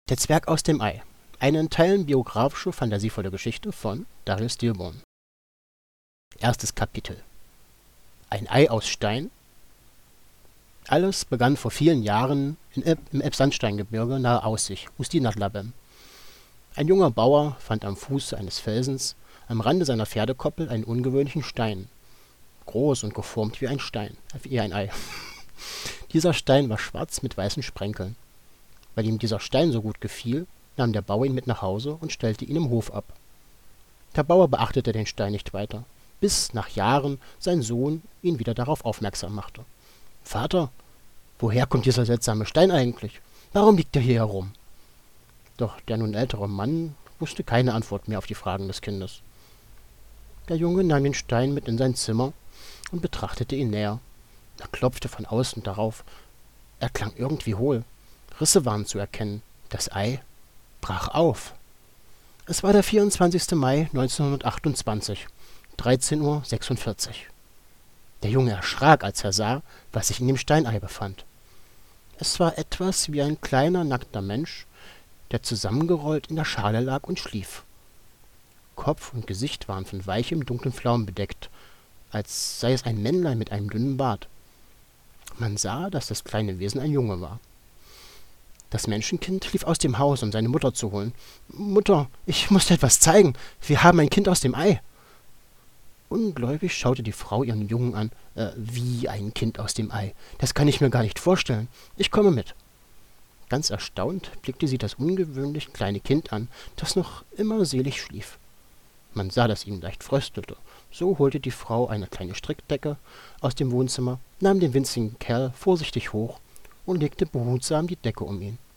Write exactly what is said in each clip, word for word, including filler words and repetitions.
Der Zwerg aus dem Ei. Eine in Teilen biografische, fantasievolle Geschichte von Darius Dilborn. Erstes Kapitel. Ein Ei aus Stein. Alles begann vor vielen Jahren in Eb im Elbsandsteingebirge nahe Aussig, Ustinatlabem. Ein junger Bauer fand am Fuße eines Felsens am Rande seiner Pferdekoppel einen ungewöhnlichen Stein. Groß und geformt wie ein Stein, wie ein Ei. Dieser Stein war schwarz mit weißen Sprenkeln. Weil ihm dieser Stein so gut gefiel, nahm der Bauer ihn mit nach Hause und stellte ihn im Hof ab. Der Bauer beachtete den Stein nicht weiter, bis nach Jahren sein Sohn ihn wieder darauf aufmerksam machte. »Vater, woher kommt dieser seltsame Stein eigentlich? Warum liegt er hier herum?« Doch der nun ältere Mann wusste keine Antwort mehr auf die Fragen des Kindes. Der Junge nahm den Stein mit in sein Zimmer und betrachtete ihn näher. Er klopfte von außen darauf. Er klang irgendwie hohl. Risse waren zu erkennen. Das Ei brach auf. Es war der vierundzwanzigste Mai neunzehnhundertachtundzwanzig, dreizehn Uhr sechsundvierzig. Der Junge erschrak, als er sah, was sich in dem Steinei befand. Es war etwas wie ein kleiner, nackter Mensch, der zusammengerollt in der Schale lag und schlief. Kopf und Gesicht waren von weichem, dunklen Flaum bedeckt, als sei es ein Männlein mit einem dünnen Bart. Man sah, dass das kleine Wesen ein Junge war. Das Menschenkind lief aus dem Haus, um seine Mutter zu holen. »Mutter, ich muss dir etwas zeigen. Wir haben ein Kind aus dem Ei.« Ungläubig schaute die Frau ihren Jungen an. Äh, »Wie ein Kind aus dem Ei? Das kann ich mir gar nicht vorstellen. Ich komme mit.« Ganz erstaunt blickte sie das ungewöhnlich kleine Kind an, das noch immer selig schlief. Man sah, dass ihm leicht fröstelte. So holte die Frau eine kleine Strickdecke aus dem Wohnzimmer, nahm den winzigen Kerl vorsichtig hoch und legte behutsam die Decke um ihn.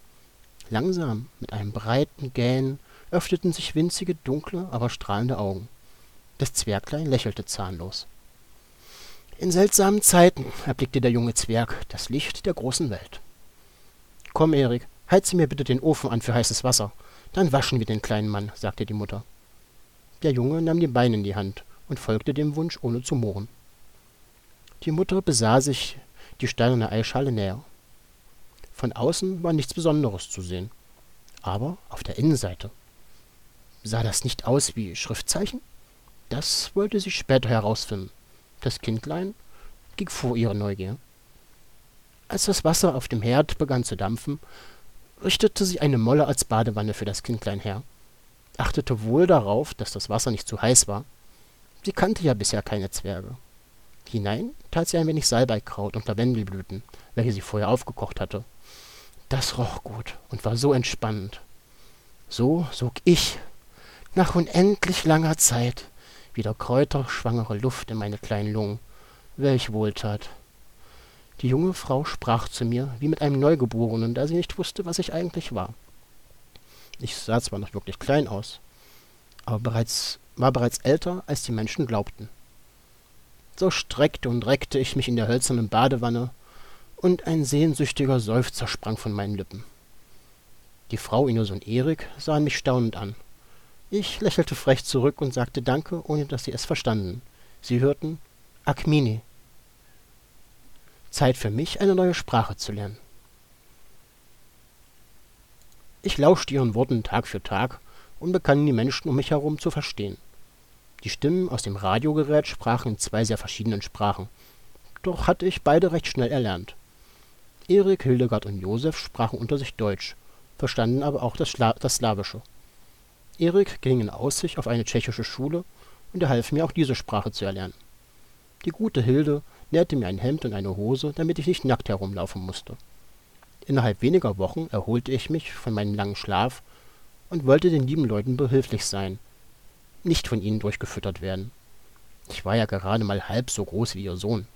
Langsam, mit einem breiten Gähnen, öffneten sich winzige, dunkle, aber strahlende Augen. Das Zwerglein lächelte zahnlos. »In seltsamen Zeiten erblickte der junge Zwerg das Licht der großen Welt. »Komm, Erik, heize mir bitte den Ofen an für heißes Wasser. Dann waschen wir den kleinen Mann«, sagte die Mutter. Der Junge nahm die Beine in die Hand und folgte dem Wunsch, ohne zu murren. Die Mutter besah sich die steinerne Eischale näher. Von außen war nichts Besonderes zu sehen. Aber auf der Innenseite. Sah das nicht aus wie Schriftzeichen? Das wollte sie später herausfinden. Das Kindlein ging vor ihrer Neugier. Als das Wasser auf dem Herd begann zu dampfen, richtete sie eine Molle als Badewanne für das Kindlein her, achtete wohl darauf, dass das Wasser nicht zu heiß war. Sie kannte ja bisher keine Zwerge. Hinein tat sie ein wenig Salbeikraut und Lavendelblüten, welche sie vorher aufgekocht hatte. Das roch gut und war so entspannend. So sog ich, nach unendlich langer Zeit, wieder kräuterschwangere Luft in meine kleinen Lungen. Welch Wohltat! Die junge Frau sprach zu mir wie mit einem Neugeborenen, da sie nicht wusste, was ich eigentlich war. Ich sah zwar noch wirklich klein aus, aber bereits, war bereits älter, als die Menschen glaubten. So streckte und reckte ich mich in der hölzernen Badewanne, und ein sehnsüchtiger Seufzer sprang von meinen Lippen. Die Frau Ines und Erik sahen mich staunend an. Ich lächelte frech zurück und sagte Danke, ohne dass sie es verstanden. Sie hörten Akmini. Zeit für mich, eine neue Sprache zu lernen. Ich lauschte ihren Worten Tag für Tag und begann die Menschen um mich herum zu verstehen. Die Stimmen aus dem Radiogerät sprachen in zwei sehr verschiedenen Sprachen. Doch hatte ich beide recht schnell erlernt. Erik, Hildegard und Josef sprachen unter sich Deutsch, verstanden aber auch das, Schla das Slawische. Erik ging in Aussicht auf eine tschechische Schule und er half mir auch diese Sprache zu erlernen. Die gute Hilde nähte mir ein Hemd und eine Hose, damit ich nicht nackt herumlaufen musste. Innerhalb weniger Wochen erholte ich mich von meinem langen Schlaf und wollte den lieben Leuten behilflich sein, nicht von ihnen durchgefüttert werden. Ich war ja gerade mal halb so groß wie ihr Sohn.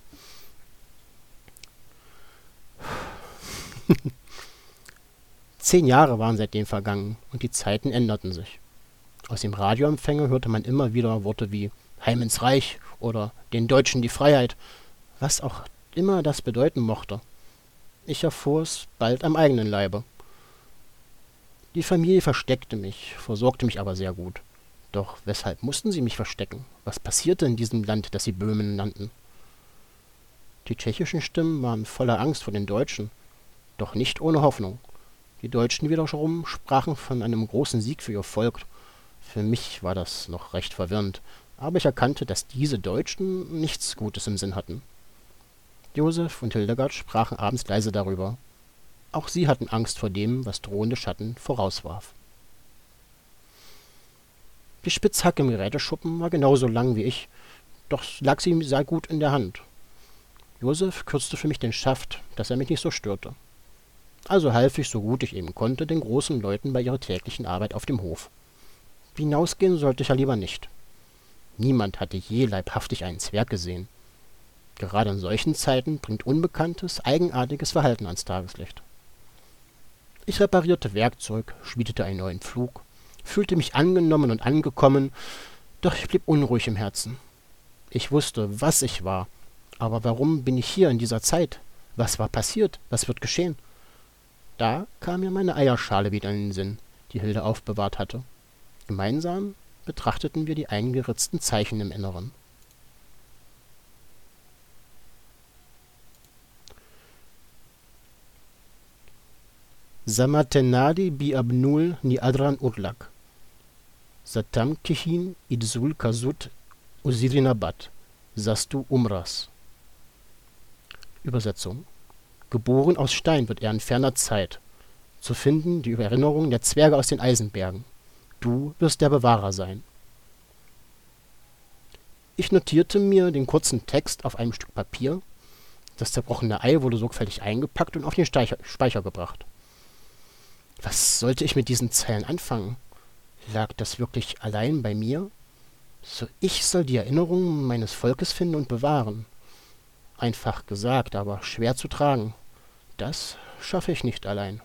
Zehn Jahre waren seitdem vergangen und die Zeiten änderten sich. Aus dem Radioempfänger hörte man immer wieder Worte wie »Heim ins Reich« oder »Den Deutschen die Freiheit«, was auch immer das bedeuten mochte. Ich erfuhr es bald am eigenen Leibe. Die Familie versteckte mich, versorgte mich aber sehr gut. Doch weshalb mussten sie mich verstecken? Was passierte in diesem Land, das sie Böhmen nannten? Die tschechischen Stimmen waren voller Angst vor den Deutschen, doch nicht ohne Hoffnung. Die Deutschen wiederum sprachen von einem großen Sieg für ihr Volk. Für mich war das noch recht verwirrend, aber ich erkannte, dass diese Deutschen nichts Gutes im Sinn hatten. Joseph und Hildegard sprachen abends leise darüber. Auch sie hatten Angst vor dem, was drohende Schatten vorauswarf. Die Spitzhacke im Geräteschuppen war genauso lang wie ich, doch lag sie sehr gut in der Hand. Joseph kürzte für mich den Schaft, dass er mich nicht so störte. Also half ich, so gut ich eben konnte, den großen Leuten bei ihrer täglichen Arbeit auf dem Hof. Hinausgehen sollte ich ja lieber nicht. Niemand hatte je leibhaftig einen Zwerg gesehen. Gerade in solchen Zeiten bringt unbekanntes, eigenartiges Verhalten ans Tageslicht. Ich reparierte Werkzeug, schmiedete einen neuen Pflug, fühlte mich angenommen und angekommen, doch ich blieb unruhig im Herzen. Ich wusste, was ich war, aber warum bin ich hier in dieser Zeit? Was war passiert? Was wird geschehen? Da kam mir meine Eierschale wieder in den Sinn, die Hilde aufbewahrt hatte. Gemeinsam betrachteten wir die eingeritzten Zeichen im Inneren. Samatenadi bi abnul ni adran urlak. Satam kihin idsul kasut usirinabat. Sastu umras. Übersetzung: Geboren aus Stein wird er in ferner Zeit. Zu finden die Erinnerung der Zwerge aus den Eisenbergen. Du wirst der Bewahrer sein. Ich notierte mir den kurzen Text auf einem Stück Papier. Das zerbrochene Ei wurde sorgfältig eingepackt und auf den Speicher, Speicher gebracht. Was sollte ich mit diesen Zeilen anfangen? Lag das wirklich allein bei mir? So, ich soll die Erinnerungen meines Volkes finden und bewahren. Einfach gesagt, aber schwer zu tragen. Das schaffe ich nicht allein.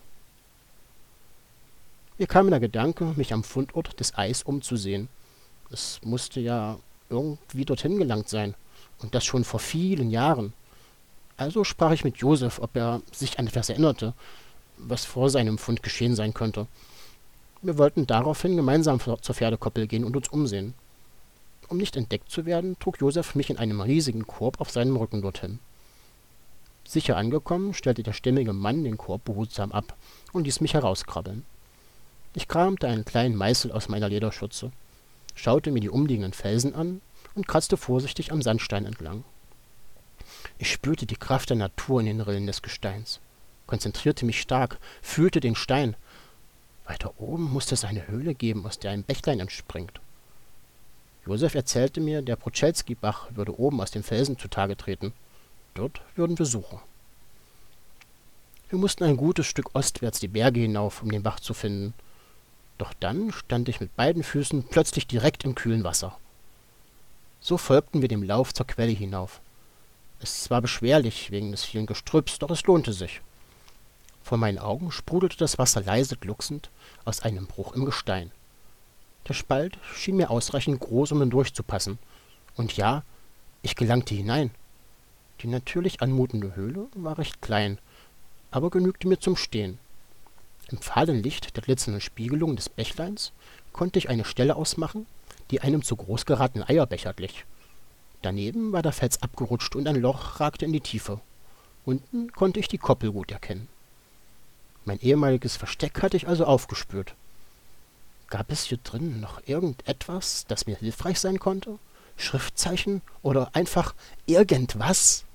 Mir kam der Gedanke, mich am Fundort des Eis umzusehen. Es musste ja irgendwie dorthin gelangt sein. Und das schon vor vielen Jahren. Also sprach ich mit Joseph, ob er sich an etwas erinnerte, was vor seinem Fund geschehen sein könnte. Wir wollten daraufhin gemeinsam zur Pferdekoppel gehen und uns umsehen. Um nicht entdeckt zu werden, trug Joseph mich in einem riesigen Korb auf seinem Rücken dorthin. Sicher angekommen, stellte der stämmige Mann den Korb behutsam ab und ließ mich herauskrabbeln. Ich kramte einen kleinen Meißel aus meiner Lederschürze, schaute mir die umliegenden Felsen an und kratzte vorsichtig am Sandstein entlang. Ich spürte die Kraft der Natur in den Rillen des Gesteins, konzentrierte mich stark, fühlte den Stein. Weiter oben musste es eine Höhle geben, aus der ein Bächlein entspringt. Joseph erzählte mir, der Proczelski-Bach würde oben aus dem Felsen zutage treten. Dort würden wir suchen. Wir mussten ein gutes Stück ostwärts die Berge hinauf, um den Bach zu finden. Doch dann stand ich mit beiden Füßen plötzlich direkt im kühlen Wasser. So folgten wir dem Lauf zur Quelle hinauf. Es war beschwerlich wegen des vielen Gestrüpps, doch es lohnte sich. Vor meinen Augen sprudelte das Wasser leise glucksend aus einem Bruch im Gestein. Der Spalt schien mir ausreichend groß, um hindurchzupassen. Und ja, ich gelangte hinein. Die natürlich anmutende Höhle war recht klein, aber genügte mir zum Stehen. Im fahlen Licht der glitzernden Spiegelung des Bächleins konnte ich eine Stelle ausmachen, die einem zu groß geratenen Eierbecher glich. Daneben war der Fels abgerutscht und ein Loch ragte in die Tiefe. Unten konnte ich die Koppel gut erkennen. Mein ehemaliges Versteck hatte ich also aufgespürt. Gab es hier drin noch irgendetwas, das mir hilfreich sein konnte? Schriftzeichen oder einfach irgendwas?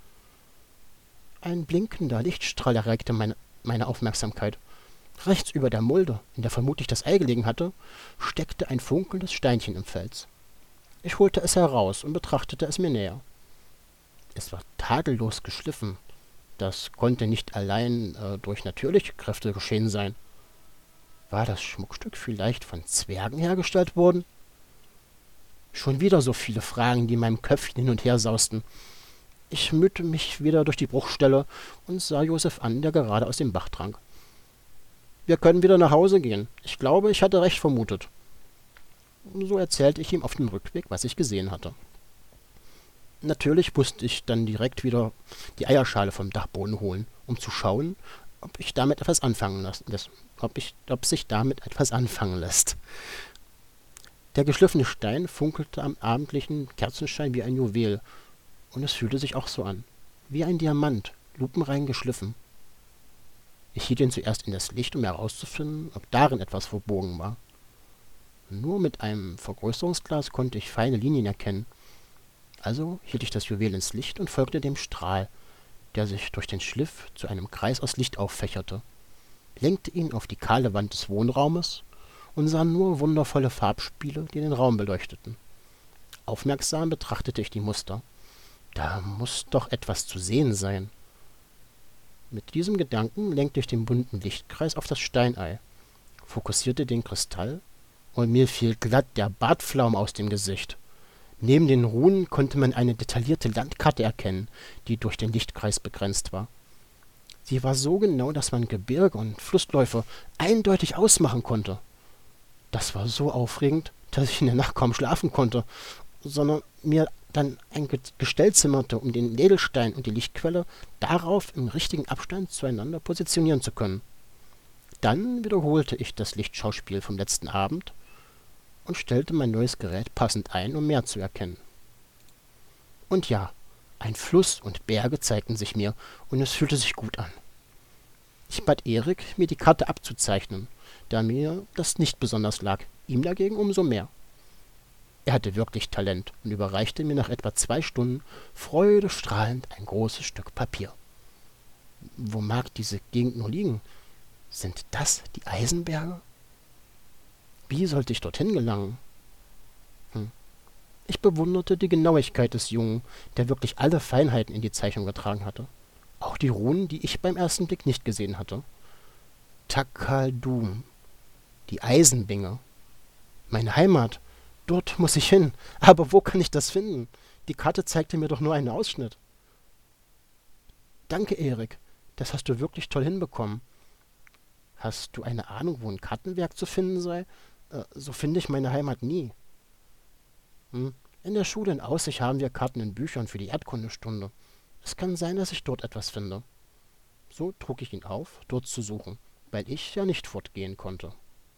Ein blinkender Lichtstrahl erregte meine, meine Aufmerksamkeit. Rechts über der Mulde, in der vermutlich das Ei gelegen hatte, steckte ein funkelndes Steinchen im Fels. Ich holte es heraus und betrachtete es mir näher. Es war tadellos geschliffen. Das konnte nicht allein äh, durch natürliche Kräfte geschehen sein. War das Schmuckstück vielleicht von Zwergen hergestellt worden? Schon wieder so viele Fragen, die in meinem Köpfchen hin und her sausten. Ich mühte mich wieder durch die Bruchstelle und sah Joseph an, der gerade aus dem Bach trank. »Wir können wieder nach Hause gehen. Ich glaube, ich hatte recht vermutet.« So erzählte ich ihm auf dem Rückweg, was ich gesehen hatte. Natürlich musste ich dann direkt wieder die Eierschale vom Dachboden holen, um zu schauen, ob ich damit etwas anfangen lässt, ob, ich, ob sich damit etwas anfangen lässt. Der geschliffene Stein funkelte am abendlichen Kerzenschein wie ein Juwel, und es fühlte sich auch so an, wie ein Diamant, lupenrein geschliffen. Ich hielt ihn zuerst in das Licht, um herauszufinden, ob darin etwas verborgen war. Nur mit einem Vergrößerungsglas konnte ich feine Linien erkennen. Also hielt ich das Juwel ins Licht und folgte dem Strahl, der sich durch den Schliff zu einem Kreis aus Licht auffächerte, lenkte ihn auf die kahle Wand des Wohnraumes und sah nur wundervolle Farbspiele, die den Raum beleuchteten. Aufmerksam betrachtete ich die Muster. Da muss doch etwas zu sehen sein. Mit diesem Gedanken lenkte ich den bunten Lichtkreis auf das Steinei, fokussierte den Kristall und mir fiel glatt der Bartflaum aus dem Gesicht. Neben den Runen konnte man eine detaillierte Landkarte erkennen, die durch den Lichtkreis begrenzt war. Sie war so genau, dass man Gebirge und Flussläufe eindeutig ausmachen konnte. Das war so aufregend, dass ich in der Nacht kaum schlafen konnte, sondern mir dann ein Gestell zimmerte, um den Edelstein und die Lichtquelle darauf im richtigen Abstand zueinander positionieren zu können. Dann wiederholte ich das Lichtschauspiel vom letzten Abend und stellte mein neues Gerät passend ein, um mehr zu erkennen. Und ja, ein Fluss und Berge zeigten sich mir, und es fühlte sich gut an. Ich bat Erik, mir die Karte abzuzeichnen, da mir das nicht besonders lag, ihm dagegen umso mehr. Er hatte wirklich Talent und überreichte mir nach etwa zwei Stunden freudestrahlend ein großes Stück Papier. Wo mag diese Gegend nur liegen? Sind das die Eisenberge? Wie sollte ich dorthin gelangen? Hm. Ich bewunderte die Genauigkeit des Jungen, der wirklich alle Feinheiten in die Zeichnung getragen hatte. Auch die Runen, die ich beim ersten Blick nicht gesehen hatte. Takaldum, die Eisenbinge. Meine Heimat, dort muss ich hin. Aber wo kann ich das finden? Die Karte zeigte mir doch nur einen Ausschnitt. Danke, Erik. Das hast du wirklich toll hinbekommen. Hast du eine Ahnung, wo ein Kartenwerk zu finden sei? Äh, so finde ich meine Heimat nie. Hm. In der Schule in Aussicht haben wir Karten in Büchern für die Erdkundestunde. Es kann sein, dass ich dort etwas finde. So trug ich ihn auf, dort zu suchen, weil ich ja nicht fortgehen konnte.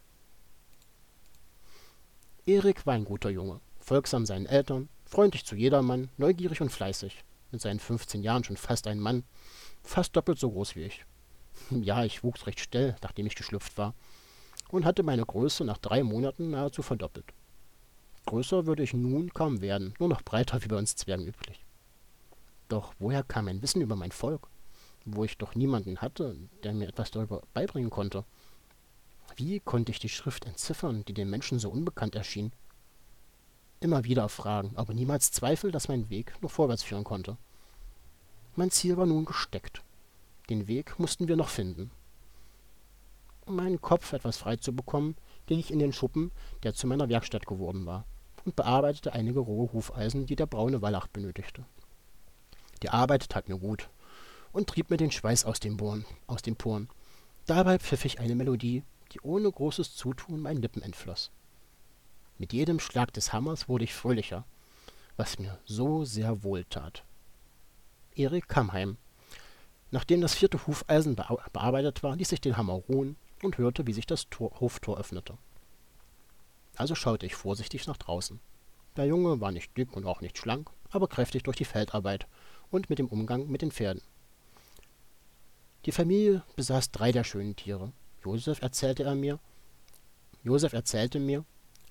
Erik war ein guter Junge, folgsam seinen Eltern, freundlich zu jedermann, neugierig und fleißig. Mit seinen fünfzehn Jahren schon fast ein Mann, fast doppelt so groß wie ich. Ja, ich wuchs recht schnell, nachdem ich geschlüpft war, und hatte meine Größe nach drei Monaten nahezu verdoppelt. Größer würde ich nun kaum werden, nur noch breiter wie bei uns Zwergen üblich. Doch woher kam mein Wissen über mein Volk, wo ich doch niemanden hatte, der mir etwas darüber beibringen konnte? Wie konnte ich die Schrift entziffern, die den Menschen so unbekannt erschien? Immer wieder Fragen, aber niemals Zweifel, dass mein Weg nur vorwärts führen konnte. Mein Ziel war nun gesteckt. Den Weg mussten wir noch finden. Um meinen Kopf etwas frei zu bekommen, ging ich in den Schuppen, der zu meiner Werkstatt geworden war, und bearbeitete einige rohe Hufeisen, die der braune Wallach benötigte. Die Arbeit tat mir gut und trieb mir den Schweiß aus den Bohren, aus den Poren. Dabei pfiff ich eine Melodie, die ohne großes Zutun meinen Lippen entfloss. Mit jedem Schlag des Hammers wurde ich fröhlicher, was mir so sehr wohltat. Erik kam heim. Nachdem das vierte Hufeisen bea- bearbeitet war, ließ ich den Hammer ruhen und hörte, wie sich das Tor, Hoftor öffnete. Also schaute ich vorsichtig nach draußen. Der Junge war nicht dick und auch nicht schlank, aber kräftig durch die Feldarbeit und mit dem Umgang mit den Pferden. Die Familie besaß drei der schönen Tiere. Josef erzählte er mir, Josef erzählte mir,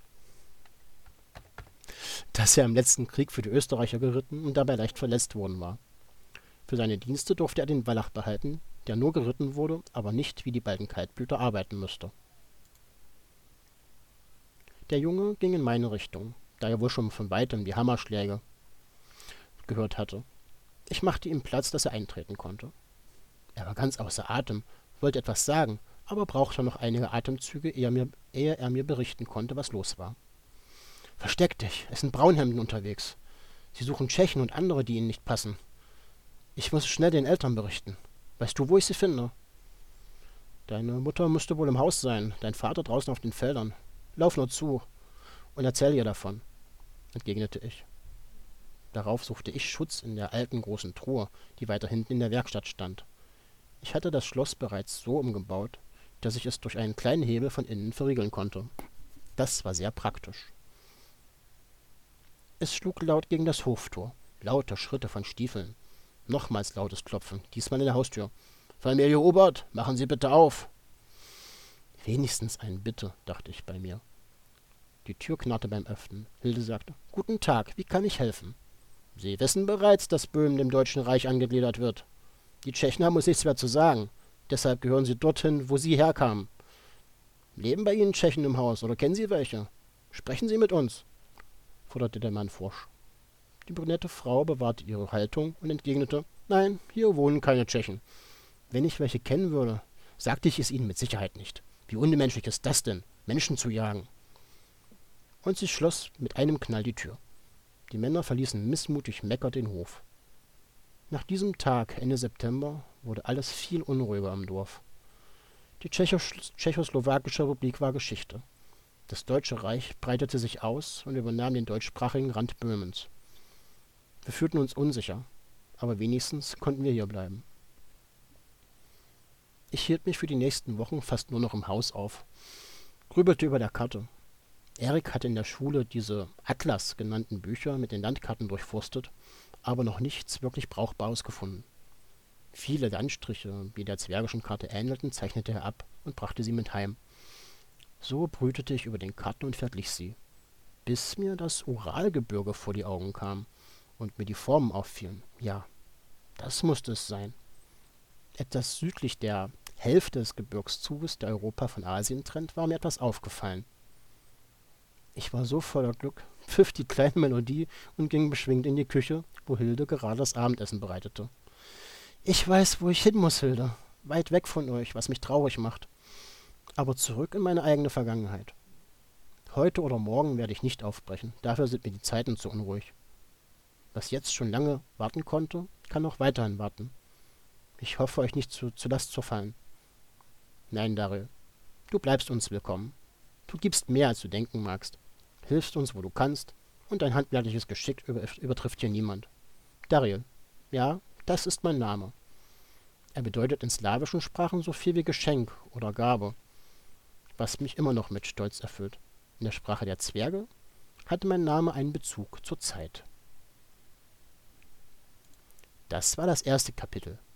dass er im letzten Krieg für die Österreicher geritten und dabei leicht verletzt worden war. Für seine Dienste durfte er den Wallach behalten, der nur geritten wurde, aber nicht wie die beiden Kaltblüter arbeiten müsste. Der Junge ging in meine Richtung, da er wohl schon von weitem die Hammerschläge gehört hatte. Ich machte ihm Platz, dass er eintreten konnte. Er war ganz außer Atem, wollte etwas sagen, aber brauchte noch einige Atemzüge, ehe er mir, ehe er mir berichten konnte, was los war. »Versteck dich, es sind Braunhemden unterwegs. Sie suchen Tschechen und andere, die ihnen nicht passen. Ich muss schnell den Eltern berichten. Weißt du, wo ich sie finde?« »Deine Mutter müsste wohl im Haus sein, dein Vater draußen auf den Feldern. Lauf nur zu und erzähl ihr davon«, entgegnete ich. Darauf suchte ich Schutz in der alten großen Truhe, die weiter hinten in der Werkstatt stand. Ich hatte das Schloss bereits so umgebaut, dass ich es durch einen kleinen Hebel von innen verriegeln konnte. Das war sehr praktisch. Es schlug laut gegen das Hoftor, laute Schritte von Stiefeln, nochmals lautes Klopfen, diesmal in der Haustür. Familie Hubert, machen Sie bitte auf. Wenigstens ein Bitte, dachte ich bei mir. Die Tür knarrte beim Öffnen. Hilde sagte, »Guten Tag, wie kann ich helfen?« »Sie wissen bereits, dass Böhmen dem Deutschen Reich angegliedert wird. Die Tschechen haben uns nichts mehr zu sagen. Deshalb gehören sie dorthin, wo sie herkamen. Leben bei Ihnen Tschechen im Haus oder kennen Sie welche? Sprechen Sie mit uns«, forderte der Mann forsch. Die brünette Frau bewahrte ihre Haltung und entgegnete, »Nein, hier wohnen keine Tschechen. Wenn ich welche kennen würde, sagte ich es Ihnen mit Sicherheit nicht. Wie unmenschlich ist das denn, Menschen zu jagen?« Und sie schloss mit einem Knall die Tür. Die Männer verließen missmutig meckernd den Hof. Nach diesem Tag, Ende September, wurde alles viel unruhiger im Dorf. Die Tschechos Tschechoslowakische Republik war Geschichte. Das Deutsche Reich breitete sich aus und übernahm den deutschsprachigen Rand Böhmens. Wir fühlten uns unsicher, aber wenigstens konnten wir hier bleiben. Ich hielt mich für die nächsten Wochen fast nur noch im Haus auf, grübelte über der Karte. Erik hatte in der Schule diese Atlas genannten Bücher mit den Landkarten durchforstet, aber noch nichts wirklich Brauchbares gefunden. Viele Landstriche, die der Zwergischen Karte ähnelten, zeichnete er ab und brachte sie mit heim. So brütete ich über den Karten und verglich sie, bis mir das Uralgebirge vor die Augen kam und mir die Formen auffielen. Ja, das musste es sein. Etwas südlich der Hälfte des Gebirgszuges, der Europa von Asien trennt, war mir etwas aufgefallen. Ich war so voller Glück, pfiff die kleine Melodie und ging beschwingt in die Küche, wo Hilde gerade das Abendessen bereitete. »Ich weiß, wo ich hin muss, Hilde. Weit weg von euch, was mich traurig macht. Aber zurück in meine eigene Vergangenheit. Heute oder morgen werde ich nicht aufbrechen, dafür sind mir die Zeiten zu unruhig. Was jetzt schon lange warten konnte, kann auch weiterhin warten. Ich hoffe, euch nicht zu, zu Last zu fallen. Nein, Daryl, du bleibst uns willkommen. Du gibst mehr, als du denken magst, hilfst uns, wo du kannst, und dein handwerkliches Geschick über, übertrifft hier niemand. Daryl, ja, das ist mein Name. Er bedeutet in slawischen Sprachen so viel wie Geschenk oder Gabe, was mich immer noch mit Stolz erfüllt. In der Sprache der Zwerge hatte mein Name einen Bezug zur Zeit. Das war das erste Kapitel.